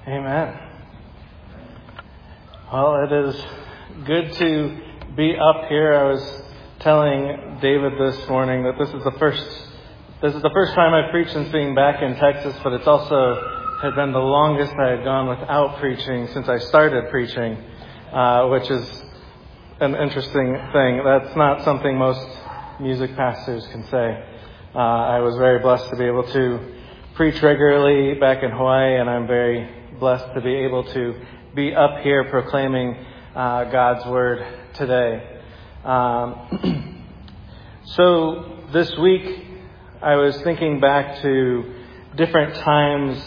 Amen. Well, it is good to be up here. I was telling David this morning that this is the first time I've preached since being back in Texas, but it's also had been the longest I had gone without preaching since I started preaching, which is an interesting thing. That's not something most music pastors can say. I was very blessed to be able to preach regularly back in Hawaii, and I'm very blessed to be able to be up here proclaiming God's Word today. So this week I was thinking back to different times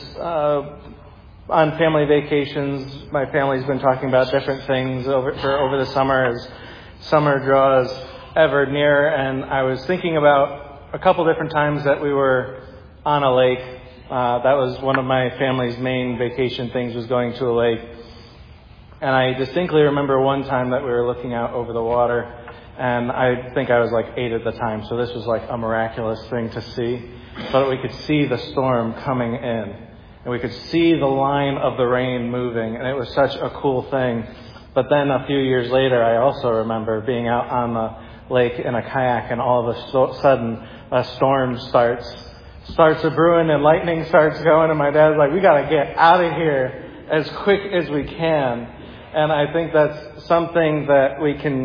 on family vacations. My family's been talking about different things over the summer as summer draws ever near, and I was thinking about a couple different times that we were on a lake. That was one of my family's main vacation things, was going to a lake. And I distinctly remember one time that we were looking out over the water, and I think I was like 8 at the time, so this was like a miraculous thing to see. But we could see the storm coming in, and we could see the line of the rain moving, and it was such a cool thing. But then a few years later, I also remember being out on the lake in a kayak, and all of a sudden a storm starts a brewing and lightning starts going, and my dad's like, we got to get out of here as quick as we can. And I think that's something that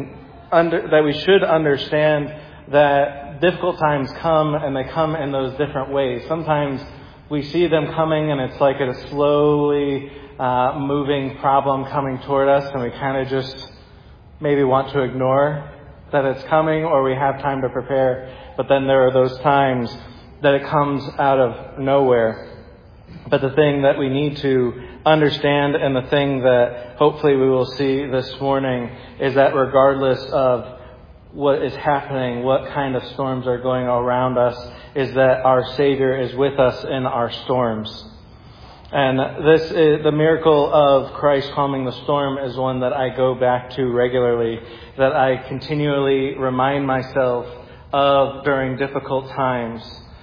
we should understand, that difficult times come, and they come in those different ways. Sometimes we see them coming and it's like a slowly moving problem coming toward us, and we kind of just maybe want to ignore that it's coming, or we have time to prepare. But then there are those times that it comes out of nowhere. But the thing that we need to understand, and the thing that hopefully we will see this morning, is that regardless of what is happening, what kind of storms are going around us, is that our Savior is with us in our storms. And this is the miracle of Christ calming the storm, is one that I go back to regularly, that I continually remind myself of during difficult times.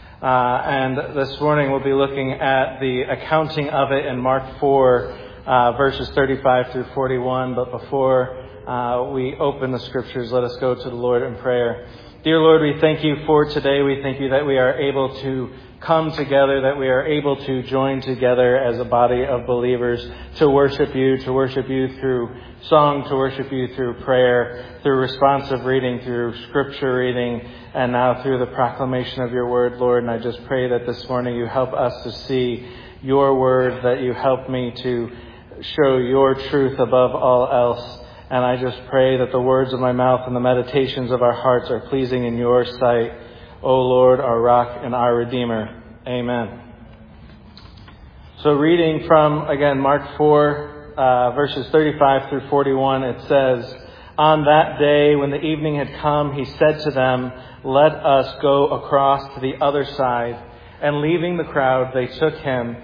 And this morning we'll be looking at the accounting of it in Mark 4, verses 35 through 41. But before we open the scriptures, let us go to the Lord in prayer. Dear Lord, we thank you for today. We thank you that we are able to come together, that we are able to join together as a body of believers to worship you through song, to worship you through prayer, through responsive reading, through scripture reading, and now through the proclamation of your word, Lord. And I just pray that this morning you help us to see your word, that you help me to show your truth above all else. And I just pray that the words of my mouth and the meditations of our hearts are pleasing in your sight, O Lord, our rock and our Redeemer. Amen. So reading from, again, Mark 4, verses 35 through 41, it says, On that day, when the evening had come, he said to them, Let us go across to the other side. And leaving the crowd, they took him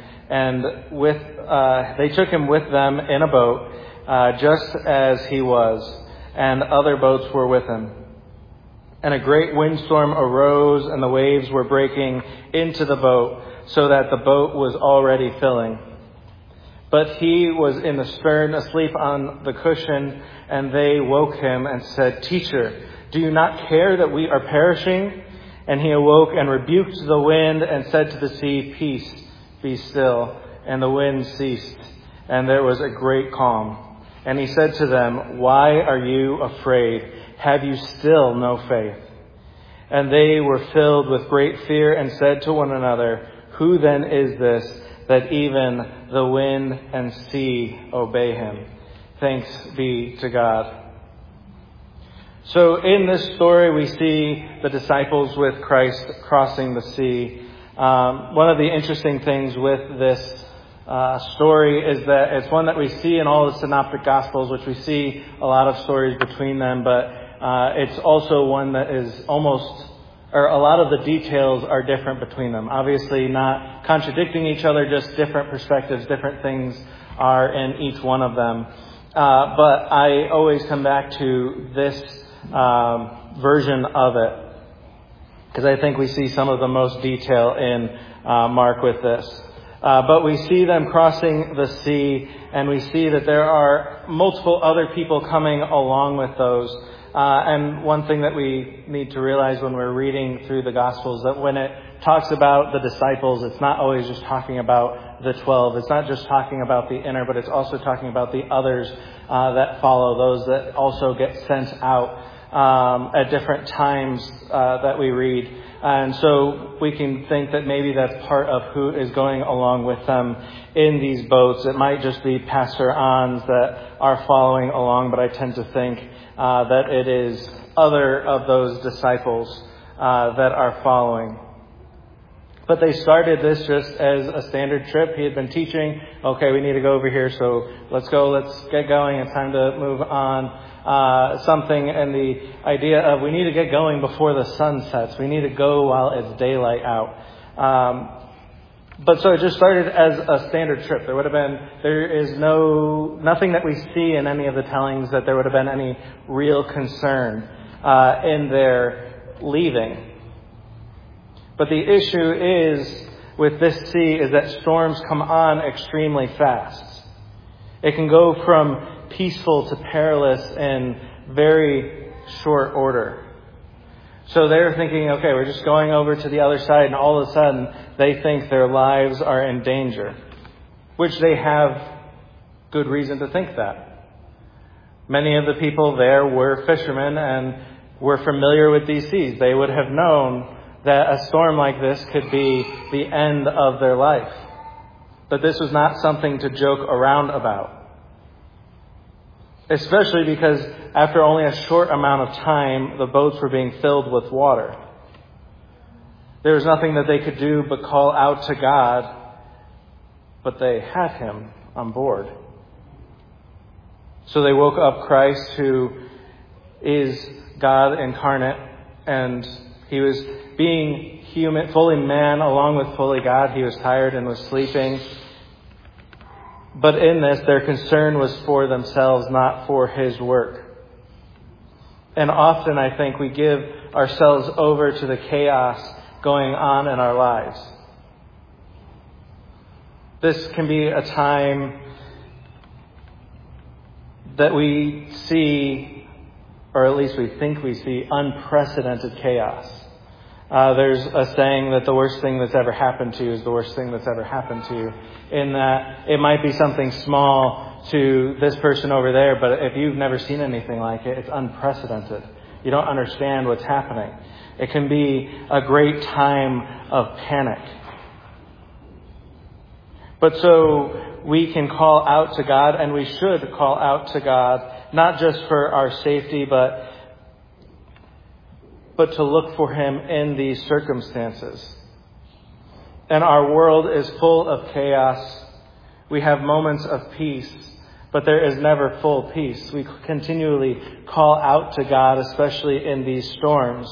with them in a boat, just as he was, and other boats were with him. And a great windstorm arose, and the waves were breaking into the boat, so that the boat was already filling. But he was in the stern, asleep on the cushion, and they woke him and said, Teacher, do you not care that we are perishing? And he awoke and rebuked the wind and said to the sea, Peace, be still. And the wind ceased, and there was a great calm. And he said to them, Why are you afraid? Have you still no faith? And they were filled with great fear and said to one another, Who then is this, that even the wind and sea obey him? Thanks be to God. So in this story, we see the disciples with Christ crossing the sea. One of the interesting things with this story is that it's one that we see in all the synoptic gospels, which we see a lot of stories between them, but it's also one that is a lot of the details are different between them. Obviously not contradicting each other, just different perspectives, different things are in each one of them. But I always come back to this version of it, because I think we see some of the most detail in Mark with this. But we see them crossing the sea, and we see that there are multiple other people coming along with those. And one thing that we need to realize when we're reading through the Gospels, that when it talks about the disciples, it's not always just talking about the 12. It's not just talking about the inner, but it's also talking about the others that follow, those that also get sent out at different times that we read. And so we can think that maybe that's part of who is going along with them in these boats. It might just be pastor-ons that are following along, but I tend to think that it is other of those disciples that are following. But they started this just as a standard trip. He had been teaching, okay, we need to go over here, so let's go, let's get going, it's time to move on. Something and the idea of we need to get going before the sun sets. We need to go while it's daylight out. But so it just started as a standard trip. There is nothing that we see in any of the tellings that there would have been any real concern in their leaving. But the issue is with this sea is that storms come on extremely fast. It can go from peaceful to perilous in very short order. So they're thinking, okay, we're just going over to the other side, and all of a sudden they think their lives are in danger, which they have good reason to think that. Many of the people there were fishermen and were familiar with these seas. They would have known that a storm like this could be the end of their life. But this was not something to joke around about. Especially because after only a short amount of time, the boats were being filled with water. There was nothing that they could do but call out to God, but they had him on board. So they woke up Christ, who is God incarnate, and he was being human, fully man along with fully God. He was tired and was sleeping. But in this, their concern was for themselves, not for his work. And often, I think, we give ourselves over to the chaos going on in our lives. This can be a time that we see, or at least we think we see, unprecedented chaos. There's a saying that the worst thing that's ever happened to you is the worst thing that's ever happened to you. In that it might be something small to this person over there, but if you've never seen anything like it, it's unprecedented. You don't understand what's happening. It can be a great time of panic. But so we can call out to God, and we should call out to God, not just for our safety, but to look for him in these circumstances. And our world is full of chaos. We have moments of peace, but there is never full peace. We continually call out to God, especially in these storms.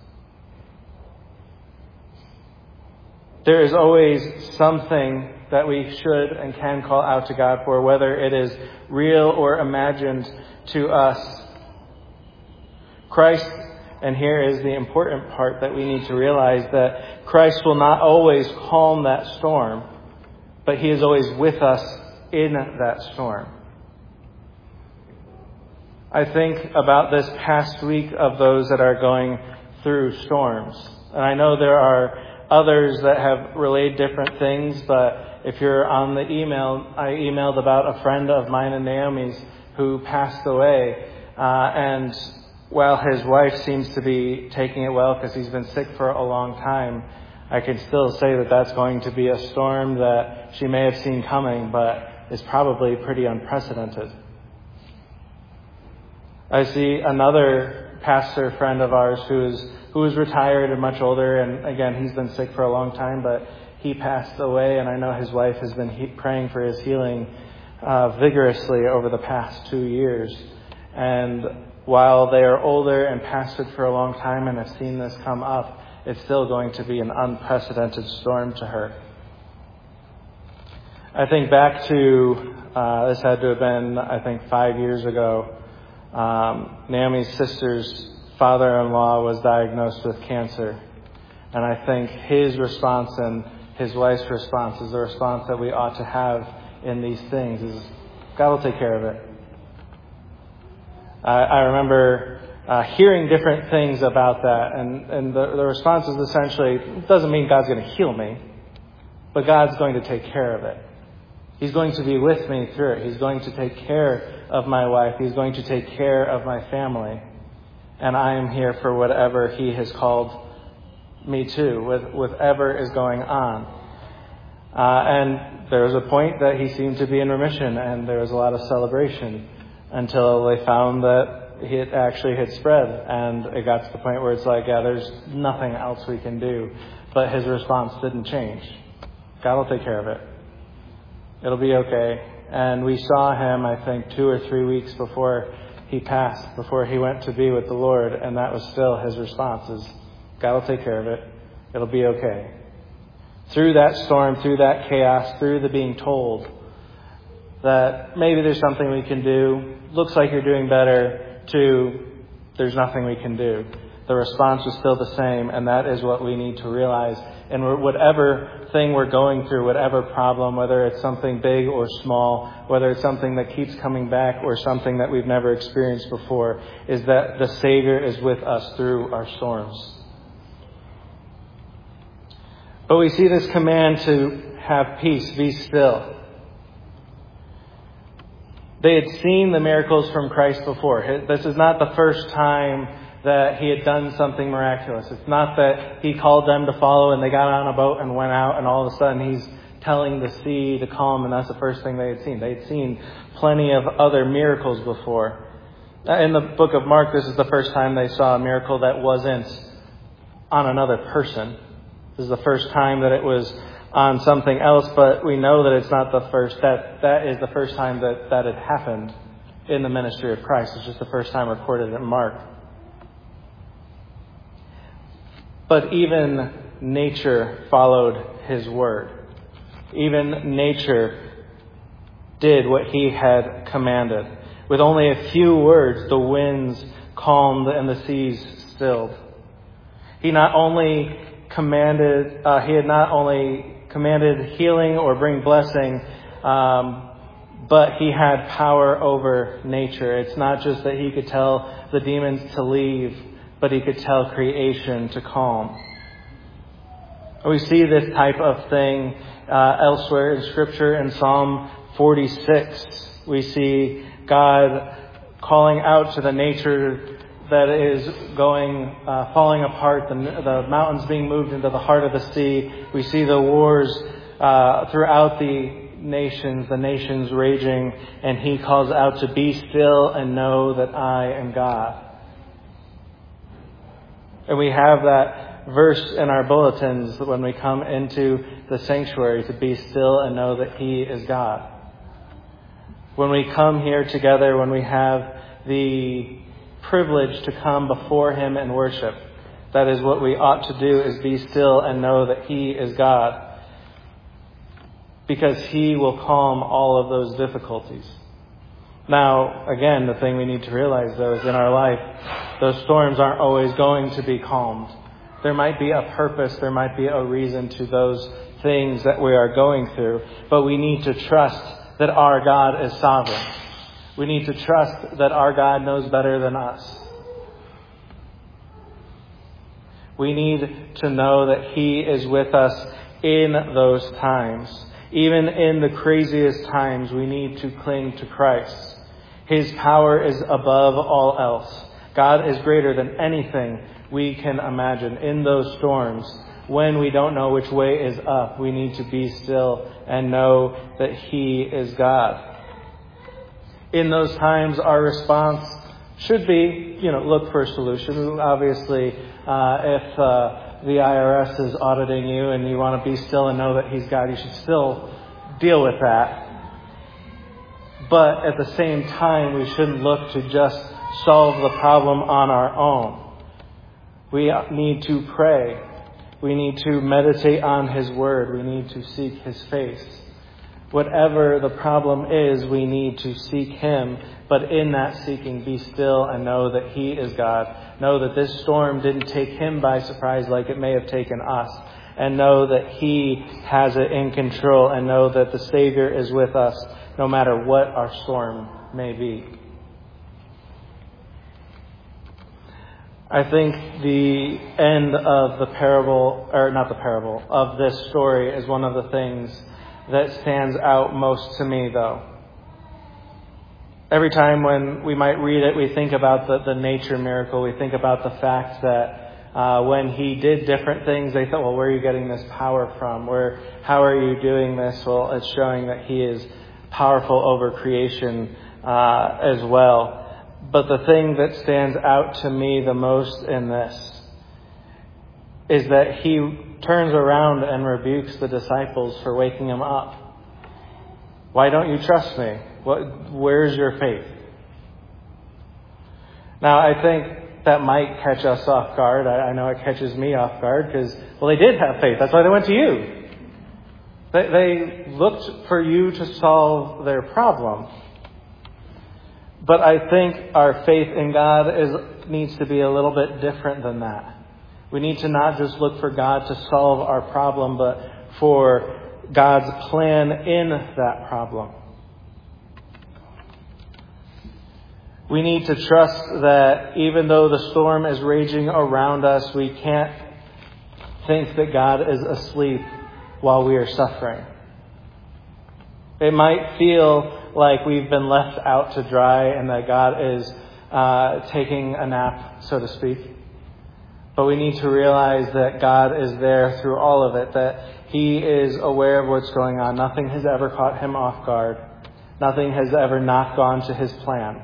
There is always something that we should and can call out to God for, whether it is real or imagined to us. Christ, and here is the important part that we need to realize, that Christ will not always calm that storm, but he is always with us in that storm. I think about this past week of those that are going through storms. And I know there are others that have relayed different things, but if you're on the email, I emailed about a friend of mine and Naomi's who passed away, and while his wife seems to be taking it well because he's been sick for a long time, I can still say that that's going to be a storm that she may have seen coming, but is probably pretty unprecedented. I see another pastor friend of ours who is retired and much older, and again, he's been sick for a long time, but he passed away, and I know his wife has been praying for his healing vigorously over the past 2 years. And while they are older and pastored for a long time and have seen this come up, it's still going to be an unprecedented storm to her. I think back to, this had to have been, 5 years ago. Naomi's sister's father-in-law was diagnosed with cancer. And I think his response and his wife's response, is the response that we ought to have in these things, is God will take care of it. I remember hearing different things about that, and the response is essentially, it doesn't mean God's going to heal me, but God's going to take care of it. He's going to be with me through it. He's going to take care of my wife. He's going to take care of my family. And I am here for whatever He has called me to, with whatever is going on. And there was a point that he seemed to be in remission, and there was a lot of celebration until they found that it actually had spread. And it got to the point where it's like, yeah, there's nothing else we can do. But his response didn't change. God will take care of it. It'll be okay. And we saw him, I think, 2 or 3 weeks before he passed, before he went to be with the Lord, and that was still his response, is God will take care of it. It'll be okay. Through that storm, through that chaos, through the being told that maybe there's something we can do, looks like you're doing better, to there's nothing we can do. The response was still the same, and that is what we need to realize. And whatever thing we're going through, whatever problem, whether it's something big or small, whether it's something that keeps coming back or something that we've never experienced before, is that the Savior is with us through our storms. But we see this command to have peace, be still. They had seen the miracles from Christ before. This is not the first time that he had done something miraculous. It's not that he called them to follow and they got on a boat and went out and all of a sudden he's telling the sea to calm, and that's the first thing they had seen. They had seen plenty of other miracles before. In the book of Mark, this is the first time they saw a miracle that wasn't on another person. This is the first time that it was on something else, but we know that it's not the first. That is the first time that it happened in the ministry of Christ. It's just the first time recorded in Mark. But even nature followed his word. Even nature did what he had commanded. With only a few words, the winds calmed and the seas stilled. He had not only commanded healing or bring blessing, but he had power over nature. It's not just that he could tell the demons to leave, but he could tell creation to calm. We see this type of thing elsewhere in Scripture. In Psalm 46, we see God calling out to the nature that is falling apart, the mountains being moved into the heart of the sea. We see the wars throughout the nations raging, and he calls out to be still and know that I am God. And we have that verse in our bulletins when we come into the sanctuary, to be still and know that he is God. When we come here together, when we have the privilege to come before him and worship, that is what we ought to do, is be still and know that he is God. Because he will calm all of those difficulties. Now, again, the thing we need to realize, though, is in our life, those storms aren't always going to be calmed. There might be a purpose, there might be a reason to those things that we are going through. But we need to trust that our God is sovereign. We need to trust that our God knows better than us. We need to know that he is with us in those times. Even in the craziest times, we need to cling to Christ. His power is above all else. God is greater than anything we can imagine. In those storms, when we don't know which way is up, we need to be still and know that he is God. In those times, our response should be, look for a solution. Obviously, if the IRS is auditing you and you want to be still and know that he's God, you should still deal with that. But at the same time, we shouldn't look to just solve the problem on our own. We need to pray. We need to meditate on his word. We need to seek his face. Whatever the problem is, we need to seek him. But in that seeking, be still and know that he is God. Know that this storm didn't take him by surprise like it may have taken us. and know that He has it in control, and know that the Savior is with us no matter what our storm may be. I think the end of of this story is one of the things that stands out most to me, though. Every time when we might read it, we think about the nature miracle. We think about the fact that when He did different things, they thought, well, where are you getting this power from? How are you doing this? Well, it's showing that He is powerful over creation as well. But the thing that stands out to me the most in this is that He turns around and rebukes the disciples for waking Him up. Why don't you trust me? Where's your faith? Now, I think that might catch us off guard. I know it catches me off guard because, well, they did have faith. That's why they went to you. They looked for you to solve their problem. But I think our faith in God needs to be a little bit different than that. We need to not just look for God to solve our problem, but for God's plan in that problem. We need to trust that even though the storm is raging around us, we can't think that God is asleep while we are suffering. It might feel like we've been left out to dry and that God is taking a nap, so to speak. But we need to realize that God is there through all of it, that He is aware of what's going on. Nothing has ever caught Him off guard. Nothing has ever not gone to His plan.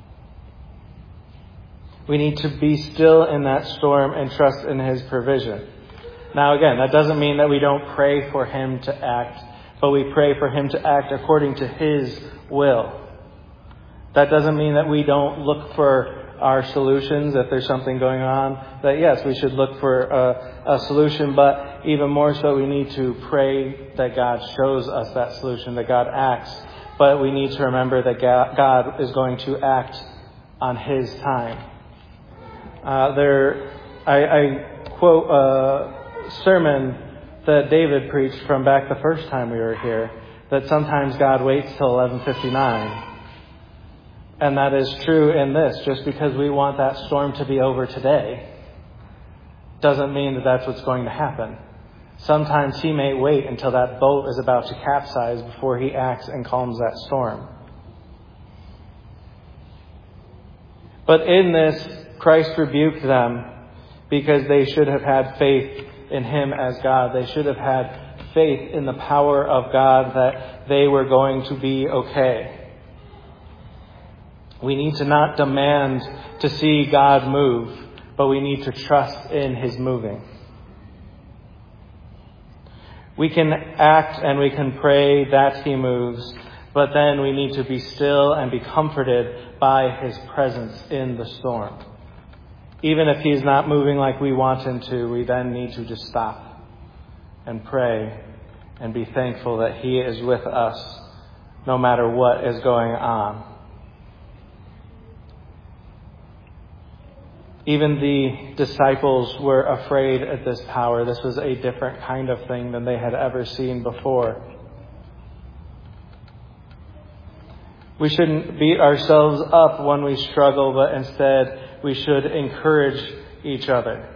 We need to be still in that storm and trust in His provision. Now again, that doesn't mean that we don't pray for Him to act, but we pray for Him to act according to His will. That doesn't mean that we don't look for our solutions if there's something going on. That yes, we should look for a solution, but even more so we need to pray that God shows us that solution, that God acts. But we need to remember that God is going to act on His time. I quote a sermon that David preached from back the first time we were here, that sometimes God waits till 11:59. And that is true in this. Just because we want that storm to be over today doesn't mean that that's what's going to happen. Sometimes He may wait until that boat is about to capsize before He acts and calms that storm. But in this, Christ rebuked them because they should have had faith in Him as God. They should have had faith in the power of God that they were going to be okay. We need to not demand to see God move, but we need to trust in His moving. We can act and we can pray that He moves, but then we need to be still and be comforted by His presence in the storm. Even if He's not moving like we want Him to, we then need to just stop and pray and be thankful that He is with us no matter what is going on. Even the disciples were afraid at this power. This was a different kind of thing than they had ever seen before. We shouldn't beat ourselves up when we struggle, but instead we should encourage each other.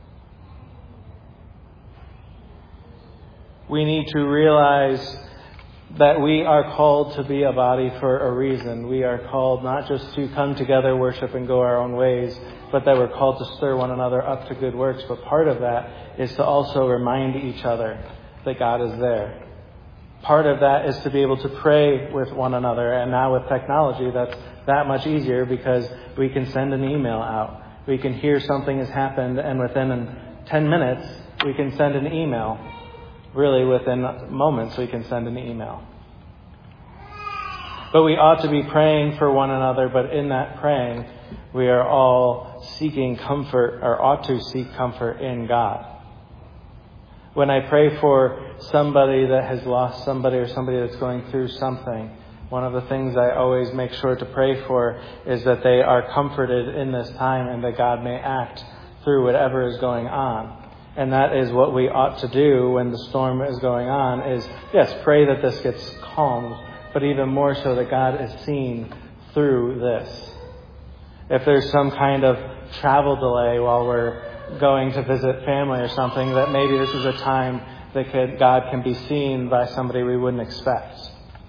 We need to realize that we are called to be a body for a reason. We are called not just to come together, worship, and go our own ways, but that we're called to stir one another up to good works. But part of that is to also remind each other that God is there. Part of that is to be able to pray with one another. And now with technology, that's that much easier because we can send an email out. We can hear something has happened, and within 10 minutes, we can send an email. Really, within moments, we can send an email. But we ought to be praying for one another, but in that praying, we are all seeking comfort, or ought to seek comfort in God. When I pray for somebody that has lost somebody or somebody that's going through something, one of the things I always make sure to pray for is that they are comforted in this time and that God may act through whatever is going on. And that is what we ought to do when the storm is going on is, yes, pray that this gets calmed, but even more so that God is seen through this. If there's some kind of travel delay while we're going to visit family or something, that maybe this is a time that God can be seen by somebody we wouldn't expect.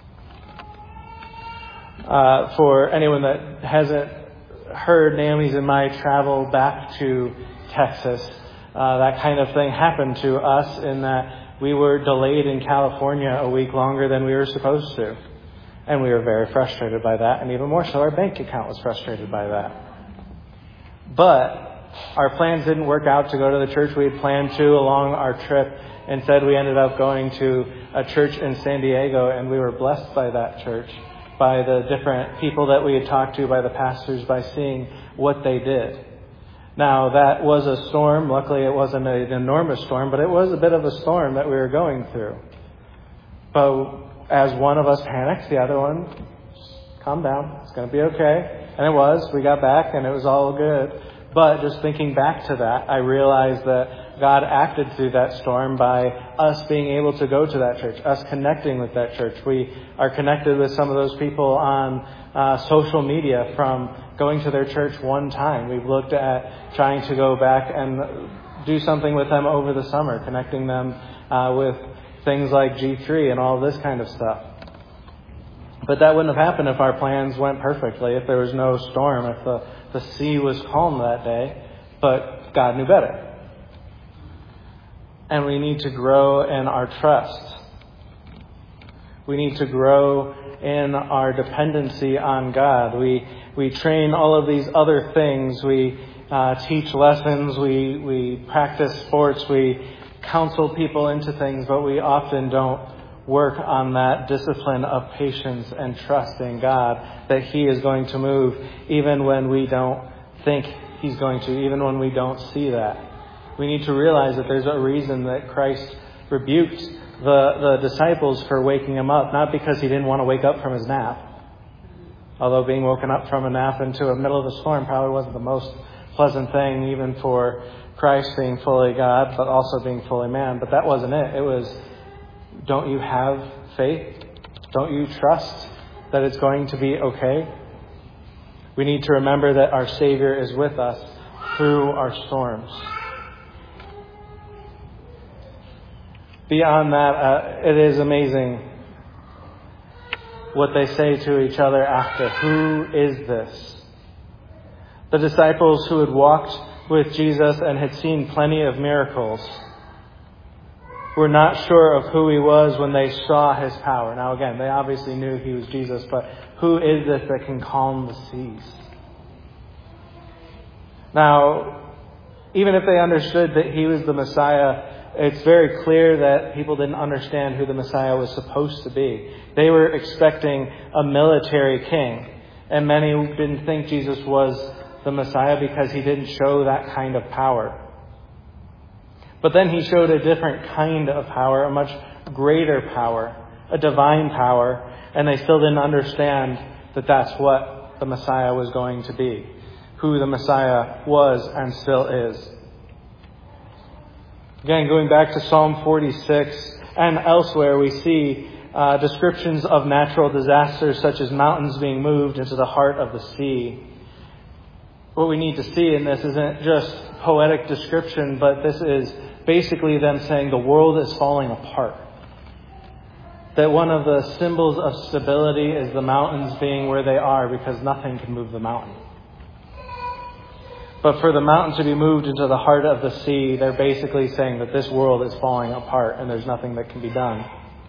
For anyone that hasn't heard, Naomi's and my travel back to Texas, that kind of thing happened to us in that we were delayed in California a week longer than we were supposed to. And we were very frustrated by that, and even more so, our bank account was frustrated by that. But our plans didn't work out to go to the church we had planned to along our trip. Instead, we ended up going to a church in San Diego, and we were blessed by that church, by the different people that we had talked to, by the pastors, by seeing what they did. Now, that was a storm. Luckily, it wasn't an enormous storm, but it was a bit of a storm that we were going through. But as one of us panicked, the other one, calm down, it's going to be okay. And it was. We got back, and it was all good. But just thinking back to that, I realized that God acted through that storm by us being able to go to that church, us connecting with that church. We are connected with some of those people on social media from going to their church one time. We've looked at trying to go back and do something with them over the summer, connecting them with things like G3 and all this kind of stuff. But that wouldn't have happened if our plans went perfectly, if there was no storm, if the sea was calm that day. But God knew better. And we need to grow in our trust. We need to grow in our dependency on God. We train all of these other things. We teach lessons. We practice sports. We counsel people into things, but we often don't work on that discipline of patience and trust in God that He is going to move even when we don't think He's going to, even when we don't see that. We need to realize that there's a reason that Christ rebuked the disciples for waking Him up, not because He didn't want to wake up from His nap. Although being woken up from a nap into the middle of the storm probably wasn't the most pleasant thing, even for Christ being fully God, but also being fully man. But that wasn't it. It was, don't you have faith? Don't you trust that it's going to be okay? We need to remember that our Savior is with us through our storms. Beyond that, it is amazing what they say to each other after. Who is this? The disciples who had walked with Jesus and had seen plenty of miracles were not sure of who He was when they saw His power. Now again, they obviously knew He was Jesus, but who is this that can calm the seas? Now, even if they understood that He was the Messiah, it's very clear that people didn't understand who the Messiah was supposed to be. They were expecting a military king, and many didn't think Jesus was the Messiah because He didn't show that kind of power. But then He showed a different kind of power, a much greater power, a divine power, and they still didn't understand that that's what the Messiah was going to be, who the Messiah was and still is. Again, going back to Psalm 46 and elsewhere, we see descriptions of natural disasters such as mountains being moved into the heart of the sea. What we need to see in this isn't just poetic description, but this is basically them saying the world is falling apart. That one of the symbols of stability is the mountains being where they are because nothing can move the mountain. But for the mountain to be moved into the heart of the sea, they're basically saying that this world is falling apart and there's nothing that can be done.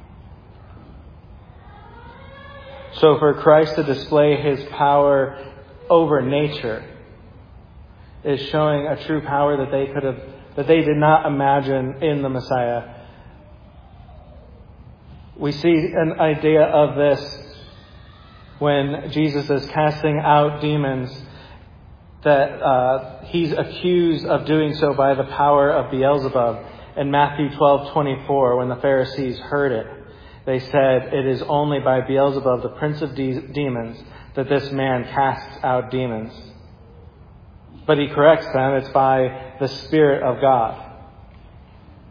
So for Christ to display His power over nature is showing a true power that they did not imagine in the Messiah. We see an idea of this when Jesus is casting out demons, that He's accused of doing so by the power of Beelzebub. In Matthew 12:24, when the Pharisees heard it, they said, "It is only by Beelzebub, the prince of demons, that this man casts out demons." But He corrects them, it's by the Spirit of God.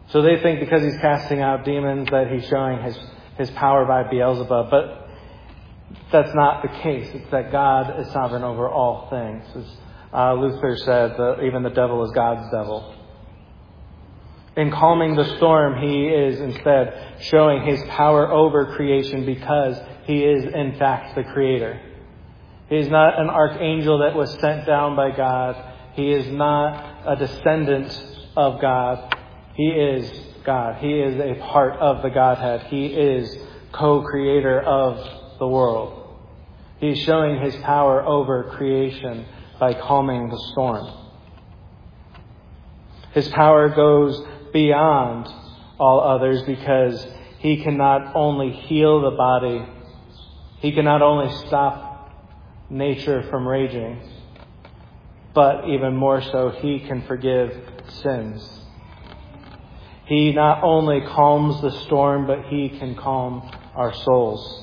So they think because he's casting out demons that he's showing his power by Beelzebub. But that's not the case. It's that God is sovereign over all things. As Luther said, even the devil is God's devil. In calming the storm, he is instead showing his power over creation because he is in fact the creator. He is not an archangel that was sent down by God. He is not a descendant of God. He is God. He is a part of the Godhead. He is co-creator of the world. He is showing his power over creation by calming the storm. His power goes beyond all others because he can not only heal the body, he can not only stop nature from raging, but even more so, he can forgive sins. He not only calms the storm, but he can calm our souls.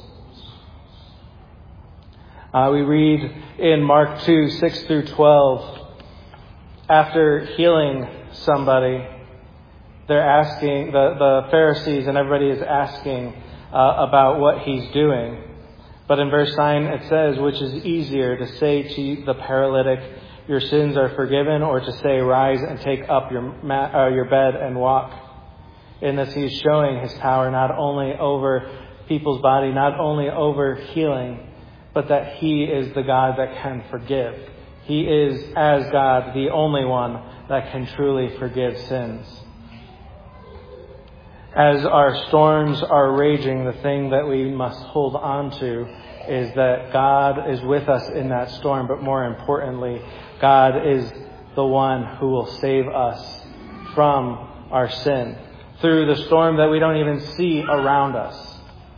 We read in Mark 2, 6 through 12, after healing somebody, they're asking, the Pharisees and everybody is asking about what he's doing. But in verse 9 it says, which is easier, to say to the paralytic, your sins are forgiven, or to say, rise and take up your bed and walk? In this, he's showing his power not only over people's body, not only over healing, but that he is the God that can forgive. He is, as God, the only one that can truly forgive sins. As our storms are raging, the thing that we must hold on to is that God is with us in that storm, but more importantly, God is the one who will save us from our sin through the storm that we don't even see around us.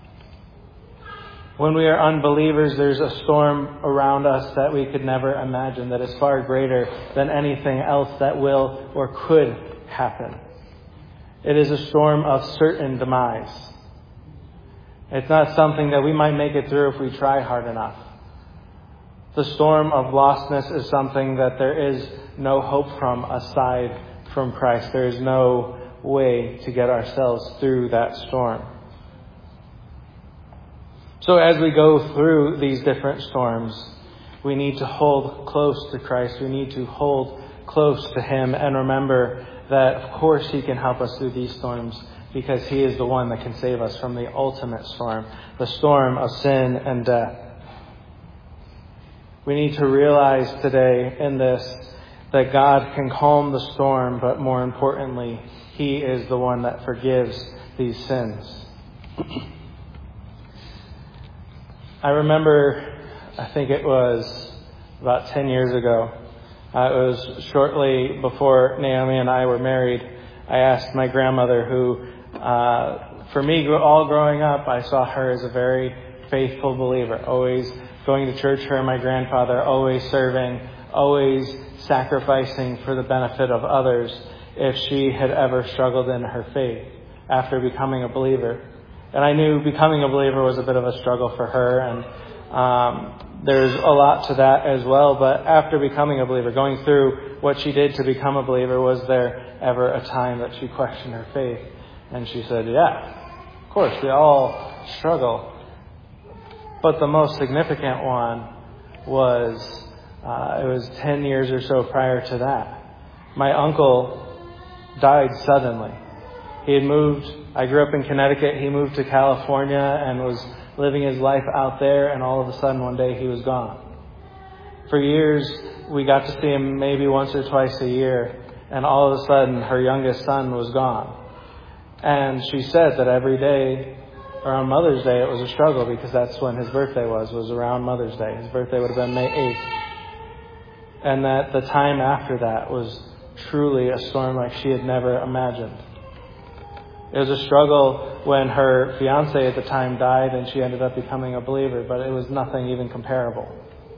When we are unbelievers, there's a storm around us that we could never imagine, that is far greater than anything else that will or could happen. It is a storm of certain demise. It's not something that we might make it through if we try hard enough. The storm of lostness is something that there is no hope from aside from Christ. There is no way to get ourselves through that storm. So as we go through these different storms, we need to hold close to Christ. We need to hold close to him and remember that, of course, he can help us through these storms because he is the one that can save us from the ultimate storm, the storm of sin and death. We need to realize today in this that God can calm the storm, but more importantly, he is the one that forgives these sins. I remember, I think it was about 10 years ago, it was shortly before Naomi and I were married. I asked my grandmother who, for me, all growing up, I saw her as a very faithful believer, always going to church, her and my grandfather, always serving, always sacrificing for the benefit of others if she had ever struggled in her faith after becoming a believer. And I knew becoming a believer was a bit of a struggle for her, and there's a lot to that as well. But after becoming a believer, going through what she did to become a believer, was there ever a time that she questioned her faith? And she said, yeah, of course, we all struggle. But the most significant one was, it was 10 years or so prior to that. My uncle died suddenly. He had moved, I grew up in Connecticut, he moved to California and was living his life out there, and all of a sudden one day he was gone. For years, we got to see him maybe once or twice a year, and all of a sudden her youngest son was gone. And she said that every day around Mother's Day it was a struggle because that's when his birthday was around Mother's Day. His birthday would have been May 8th. And that the time after that was truly a storm like she had never imagined. It was a struggle when her fiancé at the time died and she ended up becoming a believer, but it was nothing even comparable.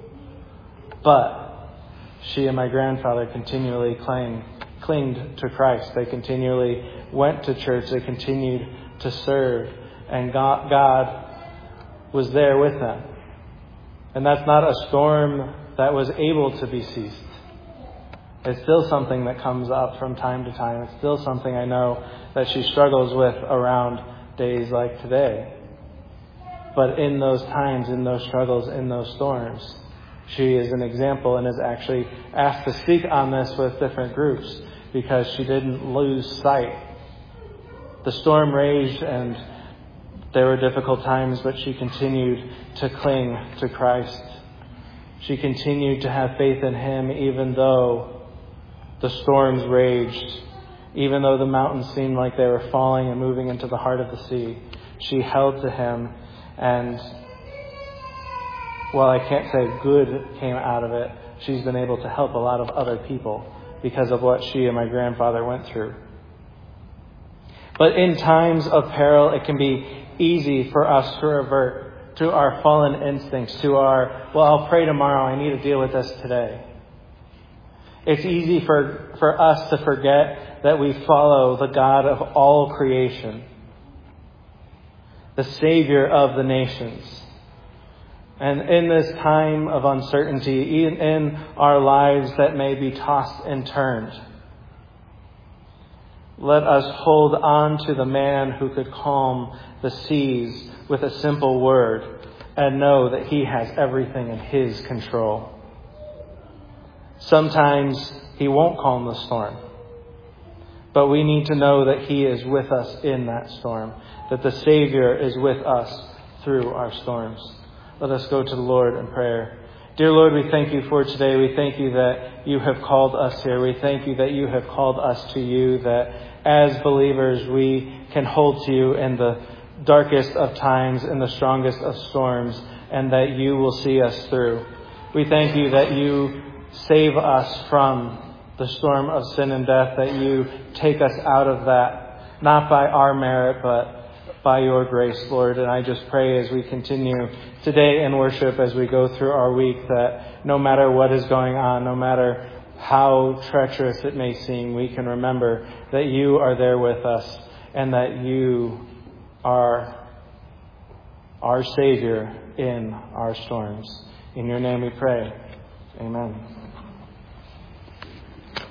But she and my grandfather continually clinged to Christ. They continually went to church. They continued to serve. And God was there with them. And that's not a storm that was able to be ceased. It's still something that comes up from time to time. It's still something I know that she struggles with around days like today. But in those times, in those struggles, in those storms, she is an example and is actually asked to speak on this with different groups because she didn't lose sight. The storm raged and there were difficult times, but she continued to cling to Christ. She continued to have faith in Him even though the storms raged, even though the mountains seemed like they were falling and moving into the heart of the sea. She held to Him, and while I can't say good came out of it, she's been able to help a lot of other people because of what she and my grandfather went through. But in times of peril, it can be easy for us to revert to our fallen instincts, to our, well, I'll pray tomorrow, I need to deal with this today. It's easy for us to forget that we follow the God of all creation, the Savior of the nations. And in this time of uncertainty, in our lives that may be tossed and turned, let us hold on to the man who could calm the seas with a simple word and know that He has everything in His control. Sometimes He won't calm the storm, but we need to know that He is with us in that storm, that the Savior is with us through our storms. Let us go to the Lord in prayer. Dear Lord, we thank You for today. We thank You that You have called us here. We thank You that You have called us to You, that as believers we can hold to You in the darkest of times, in the strongest of storms, and that You will see us through. We thank You that You save us from the storm of sin and death, that You take us out of that, not by our merit, but by Your grace, Lord. And I just pray as we continue today in worship, as we go through our week, that no matter what is going on, no matter how treacherous it may seem, we can remember that You are there with us and that You are our Savior in our storms. In Your name we pray. Amen.